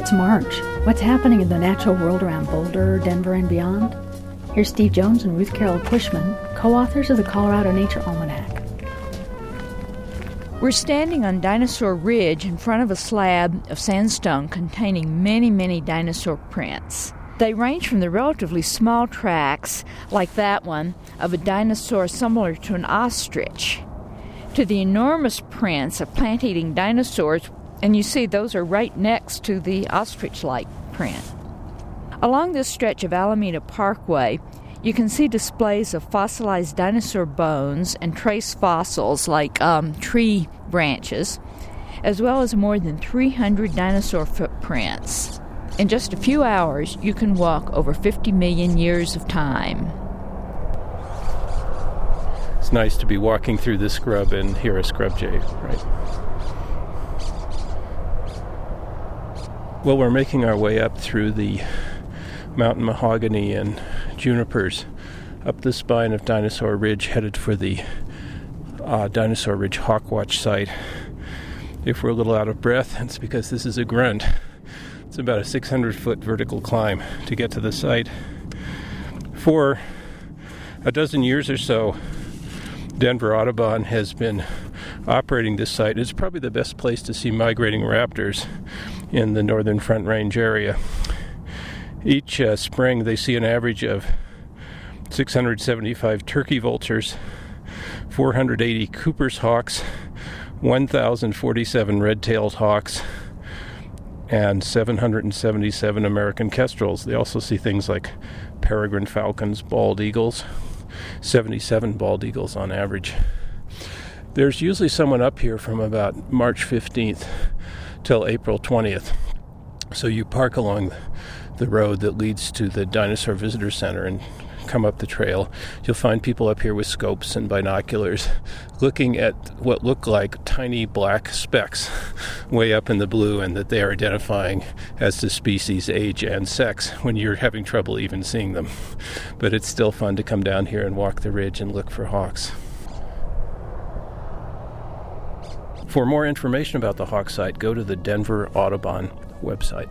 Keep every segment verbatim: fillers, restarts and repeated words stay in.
It's March. What's happening in the natural world around Boulder, Denver, and beyond? Here's Steve Jones and Ruth Carol Cushman, co-authors of the Colorado Nature Almanac. We're standing on Dinosaur Ridge in front of a slab of sandstone containing many, many dinosaur prints. They range from the relatively small tracks, like that one, of a dinosaur similar to an ostrich, to the enormous prints of plant-eating dinosaurs, and you see those are right next to the ostrich-like print. Along this stretch of Alameda Parkway, you can see displays of fossilized dinosaur bones and trace fossils like um, tree branches, as well as more than three hundred dinosaur footprints. In just a few hours, you can walk over fifty million years of time. It's nice to be walking through the scrub and hear a scrub jay, right? Well, we're making our way up through the mountain mahogany and junipers up the spine of Dinosaur Ridge, headed for the uh, Dinosaur Ridge Hawkwatch site. If we're a little out of breath, it's because this is a grunt. It's about a six hundred foot vertical climb to get to the site. For a dozen years or so, Denver Audubon has been operating this site. It's probably the best place to see migrating raptors in the northern Front Range area. Each uh, spring, they see an average of six hundred seventy-five turkey vultures, four hundred eighty Cooper's hawks, one thousand forty-seven red-tailed hawks, and seven hundred seventy-seven American kestrels. They also see things like peregrine falcons, bald eagles, seventy-seven bald eagles on average. There's usually someone up here from about March fifteenth till April twentieth. So you park along the road that leads to the Dinosaur Visitor Center and come up the trail. You'll find people up here with scopes and binoculars looking at what look like tiny black specks way up in the blue, and that they are identifying as to species, age, and sex when you're having trouble even seeing them. But it's still fun to come down here and walk the ridge and look for hawks. For more information about the hawk site, go to the Denver Audubon website.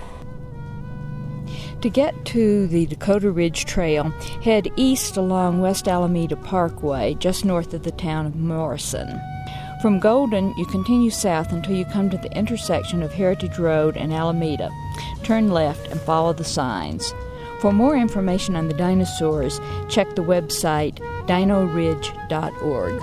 To get to the Dakota Ridge Trail, head east along West Alameda Parkway, just north of the town of Morrison. From Golden, you continue south until you come to the intersection of Heritage Road and Alameda. Turn left and follow the signs. For more information on the dinosaurs, check the website dino ridge dot org.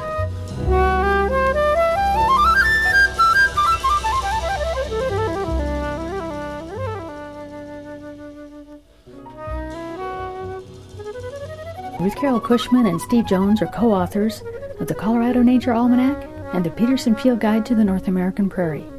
Ruth Carol Cushman and Steve Jones are co-authors of the Colorado Nature Almanac and the Peterson Field Guide to the North American Prairie.